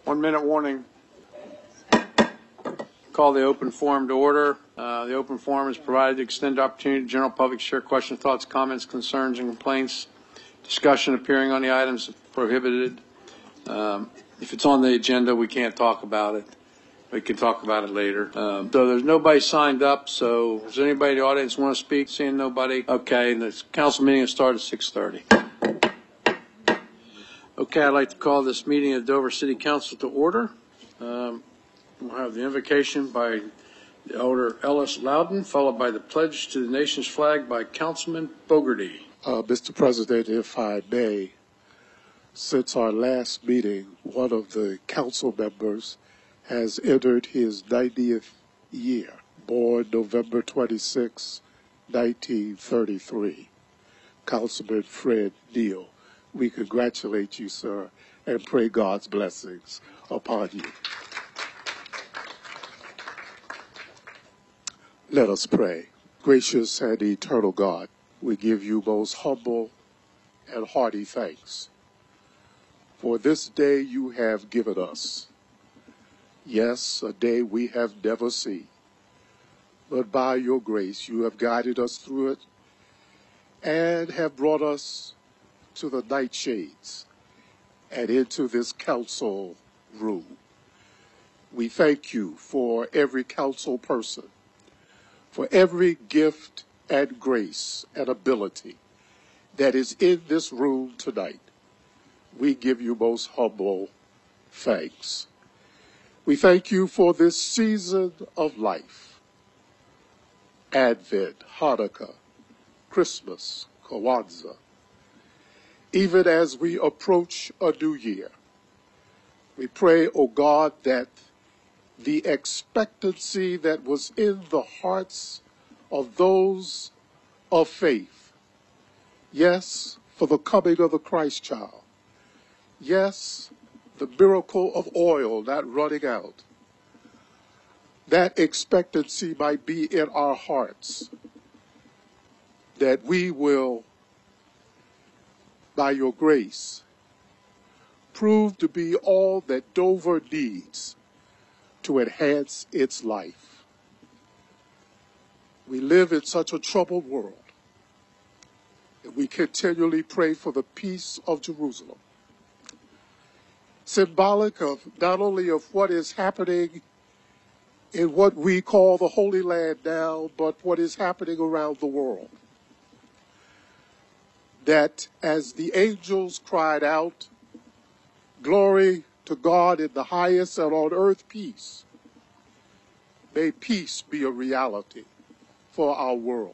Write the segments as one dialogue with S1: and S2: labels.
S1: 1 minute warning. Call the open forum to order. The open forum is provided to extend opportunity to general public to share questions, thoughts, comments, concerns, and complaints. Discussion appearing on the items prohibited. If it's on the agenda, we can't talk about it. We can talk about it later. So there's nobody signed up. So does anybody in the audience want to speak? Seeing nobody. Okay, and the council meeting will start at 6:30. Okay, I'd like to call this meeting of Dover City Council to order. We'll have the invocation by the Elder Ellis Loudon, followed by the pledge to the nation's flag by Councilman Bogarty.
S2: Mr. President, if I may, since our last meeting, one of the council members has entered his 90th year, born November 26, 1933, Councilman Fred Neal. We congratulate you, sir, and pray God's blessings upon you. Let us pray. Gracious and eternal God, we give you most humble and hearty thanks for this day you have given us. Yes, a day we have never seen, but by your grace you have guided us through it and have brought us to the nightshades and into this council room. We thank you for every council person, for every gift and grace and ability that is in this room tonight. We give you most humble thanks. We thank you for this season of life. Advent, Hanukkah, Christmas, Kwanzaa. Even as we approach a new year, we pray, O God, that the expectancy that was in the hearts of those of faith, yes, for the coming of the Christ child, yes, the miracle of oil not running out, that expectancy might be in our hearts, that we will, by your grace, prove to be all that Dover needs to enhance its life. We live in such a troubled world, and we continually pray for the peace of Jerusalem, symbolic of not only of what is happening in what we call the Holy Land now, but what is happening around the world. That as the angels cried out, glory to God in the highest and on earth peace, may peace be a reality for our world.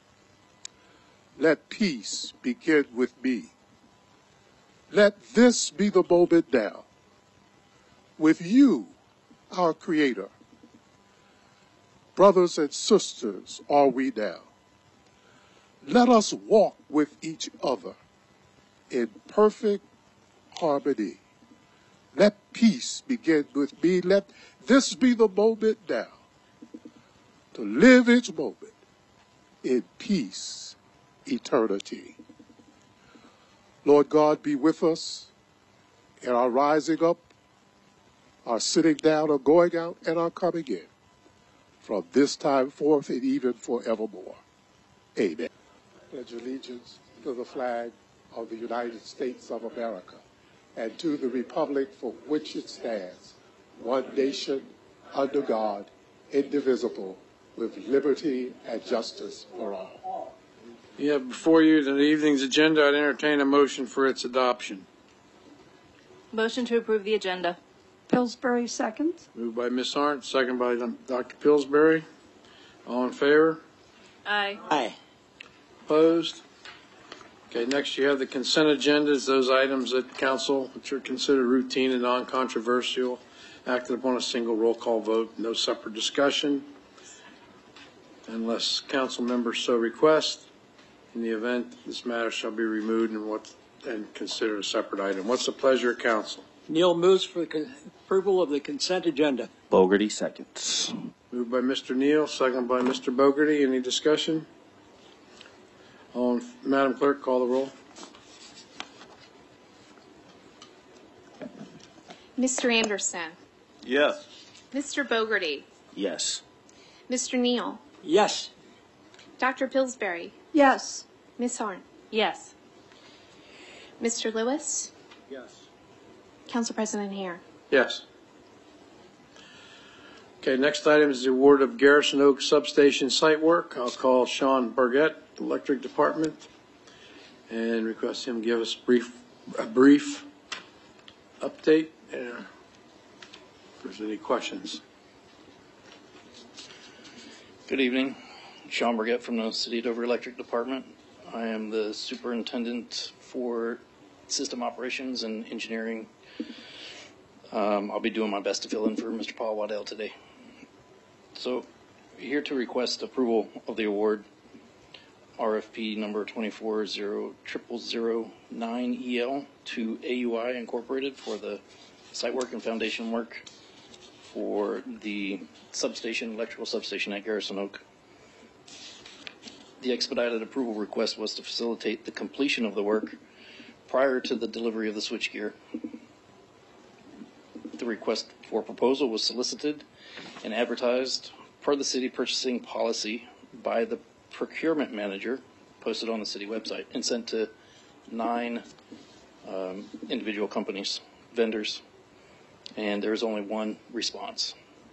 S2: Let peace begin with me. Let this be the moment now, with you, our Creator. Brothers and sisters, are we now? Let us walk with each other in perfect harmony. Let peace begin with me. Let this be the moment now to live each moment in peace, eternity. Lord God, be with us in our rising up, our sitting down, our going out, and our coming in, from this time forth and even forevermore. Amen. Pledge allegiance to the flag of the United States of America and to the republic for which it stands, one nation, under God, indivisible, with liberty and justice for all.
S1: You have before you the evening's agenda. I'd entertain a motion for its adoption.
S3: Motion to approve the agenda.
S4: Pillsbury, second.
S1: Moved by Ms. Arndt, second by Dr. Pillsbury. All in favor?
S3: Aye.
S5: Aye.
S1: Opposed? Okay, next you have the consent agendas, those items that council, which are considered routine and non-controversial, acted upon a single roll call vote, no separate discussion, unless council members so request. In the event, this matter shall be removed and considered a separate item. What's the pleasure of council?
S5: Neal moves for the approval of the consent agenda.
S6: Bogarty seconds.
S1: Moved by Mr. Neal, second by Mr. Bogarty. Any discussion? Madam Clerk, call the roll.
S6: Mr. Anderson,
S7: Yes.
S6: Mr. Bogarty,
S7: Yes.
S6: Mr. Neal,
S5: Yes.
S6: Dr. Pillsbury,
S4: Yes.
S6: Miss Horn,
S3: Yes.
S6: Mr. Lewis,
S5: Yes.
S6: Council President Hare.
S1: Yes. Okay, next item is the award of Garrison Oak Substation site work. I'll call Sean Burgett, Electric Department, and request him give us a brief update. If there's any questions.
S8: Good evening. Sean Burgett from the City of Dover Electric Department. I am the superintendent for system operations and engineering. I'll be doing my best to fill in for Mr. Paul Waddell today. So, here to request approval of the award, RFP number 240009EL to AUI Incorporated for the site work and foundation work for the electrical substation at Garrison Oak. The expedited approval request was to facilitate the completion of the work prior to the delivery of the switchgear. The request for proposal was solicited and advertised per the city purchasing policy by the procurement manager, posted on the city website, and sent to 9 individual companies, vendors, and there is only one response.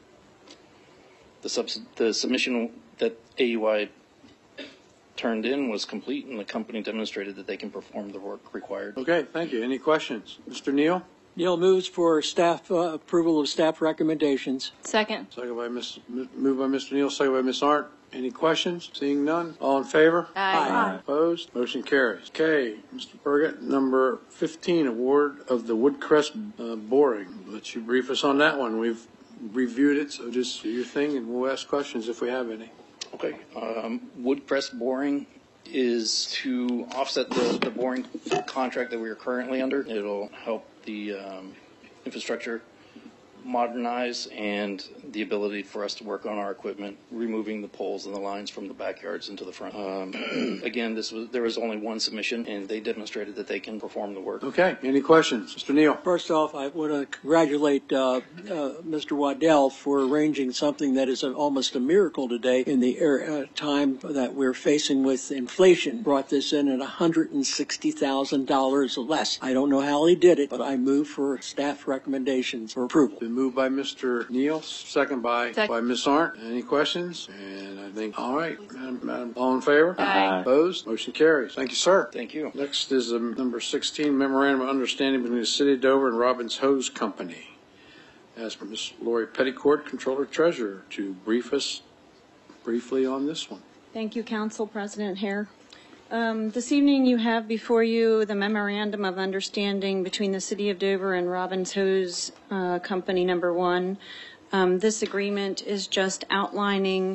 S8: The submission that AUI turned in was complete, and the company demonstrated that they can perform the work required.
S1: Okay, thank you. Any questions? Mr. Neal?
S5: Neal moves for staff approval of staff recommendations.
S3: Second.
S1: Moved by Mr. Neal, second by Ms. Arndt. Any questions? Seeing none. All in favor?
S3: Aye.
S1: Opposed? Motion carries. Okay, Mr. Burgett, number 15, award of the Woodcrest boring. Let you brief us on that one. We've reviewed it, so just do your thing, and we'll ask questions if we have any.
S8: Okay. Woodcrest boring is to offset the boring contract that we are currently under. It'll help the infrastructure modernize and the ability for us to work on our equipment, removing the poles and the lines from the backyards into the front. Again, there was only one submission, and they demonstrated that they can perform the work.
S1: Okay, any questions? Mr. Neal?
S5: First off, I want to congratulate Mr. Waddell for arranging something that is almost a miracle today in the time that we're facing with inflation. Brought this in at $160,000 less. I don't know how he did it, but I move for staff recommendations for approval.
S1: Been moved by Mr. Neal, second by Ms. Arndt. Any questions? And I think, all right, Madam, all in favor?
S3: Aye.
S1: Opposed? Motion carries. Thank you, sir.
S8: Thank you.
S1: Next is number 16, memorandum of understanding between the City of Dover and Robbins Hose Company. Ask for Ms. Lori Petticourt, Controller Treasurer, to brief us briefly on this one.
S9: Thank you, Council President Hare. This evening you have before you the Memorandum of Understanding between the City of Dover and Robbins Hose Company number 1. This agreement is just outlining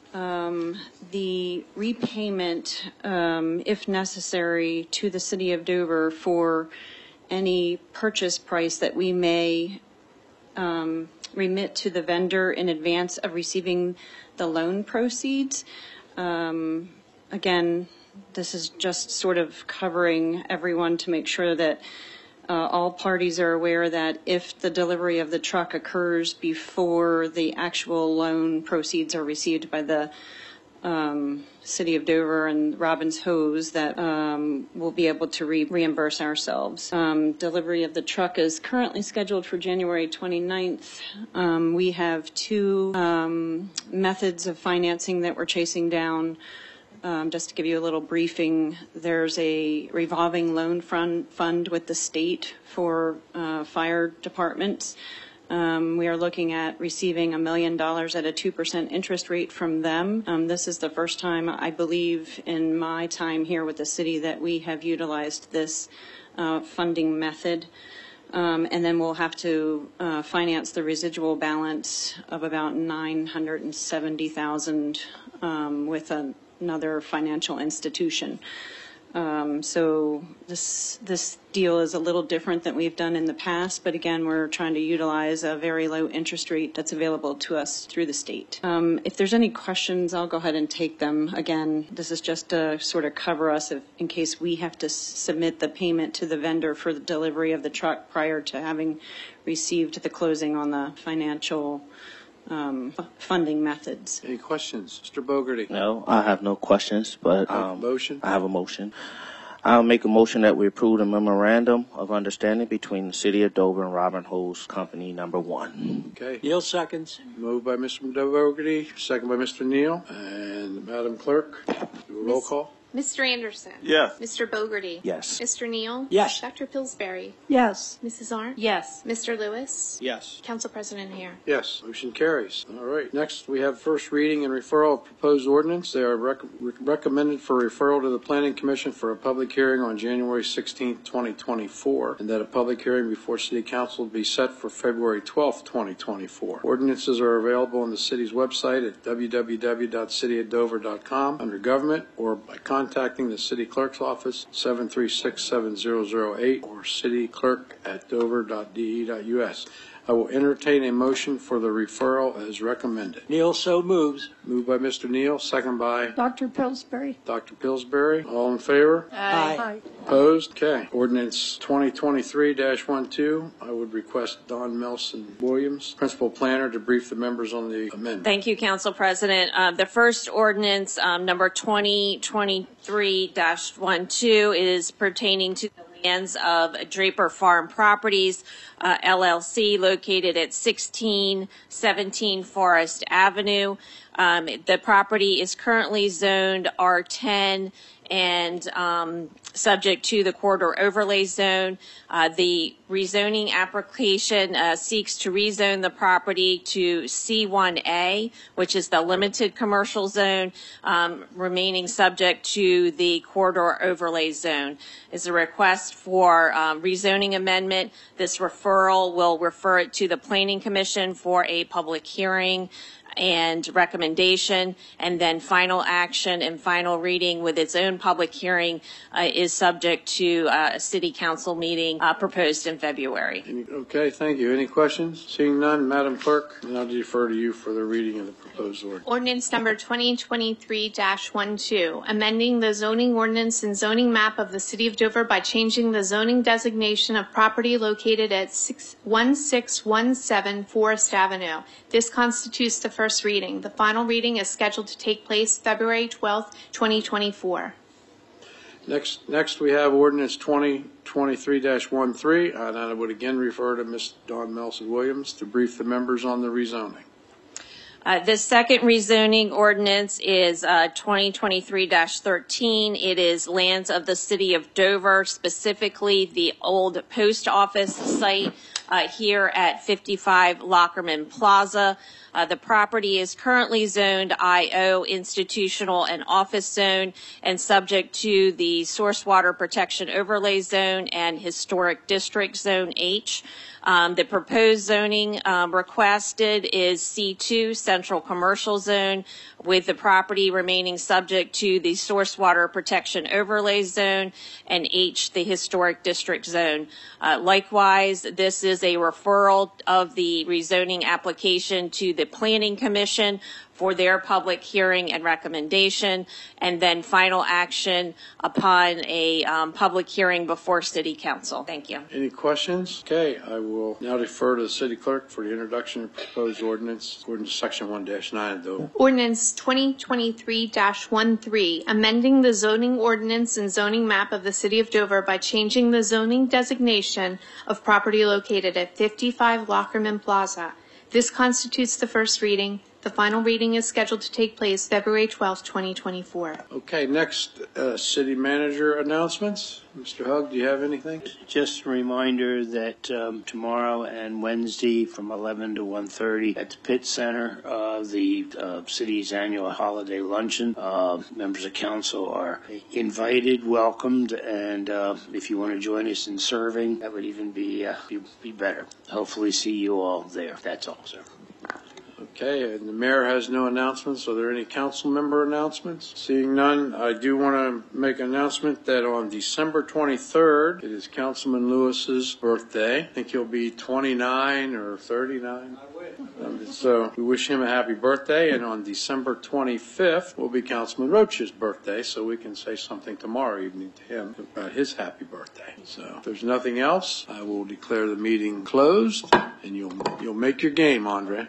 S9: the repayment, if necessary, to the City of Dover for any purchase price that we may remit to the vendor in advance of receiving the loan proceeds. Again, this is just sort of covering everyone to make sure that all parties are aware that if the delivery of the truck occurs before the actual loan proceeds are received by the City of Dover and Robbins Hose, that we'll be able to reimburse ourselves. Delivery of the truck is currently scheduled for January 29th. We have 2 methods of financing that we're chasing down. Just to give you a little briefing, there's a revolving loan fund with the state for fire departments. We are looking at receiving $1 million at a 2% interest rate from them. This is the first time, I believe, in my time here with the city that we have utilized this funding method. And then we'll have to finance the residual balance of about $970,000 with another financial institution. So this deal is a little different than we've done in the past, but again, we're trying to utilize a very low interest rate that's available to us through the state. If there's any questions, I'll go ahead and take them. Again, this is just to sort of cover us in case we have to submit the payment to the vendor for the delivery of the truck prior to having received the closing on the financial funding methods.
S1: Any questions? Mr. Bogarty?
S7: No, I have no questions, but
S1: Motion?
S7: I have a motion. I'll make a motion that we approve the memorandum of understanding between the City of Dover and Robin Hose Company Number 1.
S1: Okay.
S5: Neil seconds.
S1: Moved by Mr. Bogarty, second by Mr. Neal. And Madam Clerk, do a roll call.
S6: Mr. Anderson.
S7: Yes.
S6: Mr. Bogarty.
S7: Yes.
S6: Mr. Neal.
S5: Yes.
S6: Dr. Pillsbury.
S4: Yes.
S6: Mrs. Arndt.
S3: Yes.
S6: Mr. Lewis.
S8: Yes.
S6: Council President Hare.
S1: Yes, motion carries. All right. Next, we have first reading and referral of proposed ordinance. They are recommended for referral to the Planning Commission for a public hearing on January 16th, 2024, and that a public hearing before City Council be set for February 12th, 2024. Ordinances are available on the city's website at www.cityofdover.com under Government or by contacting the City Clerk's office 736-7008 or cityclerk@dover.de.us. I will entertain a motion for the referral as recommended.
S5: Neil so moves.
S1: Moved by Mr. Neal, second by
S4: Dr. Pillsbury.
S1: Dr. Pillsbury. All in favor?
S5: Aye.
S1: Opposed? Okay. Ordinance 2023-12. I would request Don Melson Williams, Principal Planner, to brief the members on the amendment.
S3: Thank you, Council President. The first ordinance, number 2023-12, is pertaining to the lands of Draper Farm Properties, LLC, located at 1617 Forest Avenue. The property is currently zoned R10 and subject to the corridor overlay zone. The rezoning application seeks to rezone the property to C1A, which is the limited commercial zone, remaining subject to the corridor overlay zone. Is a request for rezoning amendment. This referral will refer it to the Planning Commission for a public hearing and recommendation, and then final action and final reading with its own public hearing is subject to a city council meeting proposed in February.
S1: Okay, thank you. Any questions? Seeing none, Madam Clerk, and I'll defer to you for the reading of the proposed order.
S6: Ordinance number 2023-12, amending the zoning ordinance and zoning map of the City of Dover by changing the zoning designation of property located at 1617 Forest Avenue. This constitutes the first reading. The final reading is scheduled to take place February 12th, 2024.
S1: Next we have ordinance 2023-13, and I would again refer to Ms. Dawn Melson Williams to brief the members on the rezoning.
S3: The second rezoning ordinance is 2023-13. It is lands of the City of Dover, specifically the old post office site here at 55 Lockerman Plaza. The property is currently zoned IO, institutional and office zone, and subject to the source water protection overlay zone and historic district zone H. The proposed zoning requested is C2, Central Commercial Zone, with the property remaining subject to the Source Water Protection Overlay Zone, and H, the Historic District Zone. Likewise, this is a referral of the rezoning application to the Planning Commission for their public hearing and recommendation, and then final action upon a public hearing before City Council. Thank you.
S1: Any questions? Okay, I will now defer to the City Clerk for the introduction of proposed ordinance, according to Section 1-9, though.
S6: Ordinance 2023-13, amending the zoning ordinance and zoning map of the City of Dover by changing the zoning designation of property located at 55 Lockerman Plaza. This constitutes the first reading. The final reading is scheduled to take place February 12th, 2024.
S1: Okay, next, City Manager announcements. Mr. Hug, do you have anything?
S10: Just a reminder that tomorrow and Wednesday from 11 to 1:30 at the Pitt Center, the city's annual holiday luncheon. Members of council are invited, welcomed, and if you want to join us in serving, that would even be better. Hopefully see you all there. That's all, sir.
S1: Okay, and the mayor has no announcements. Are there any council member announcements? Seeing none, I do want to make an announcement that on December 23rd, it is Councilman Lewis's birthday. I think he'll be 29 or 39. So we wish him a happy birthday, and on December 25th will be Councilman Roach's birthday, so we can say something tomorrow evening to him about his happy birthday. So if there's nothing else, I will declare the meeting closed, and you'll make your game, Andre.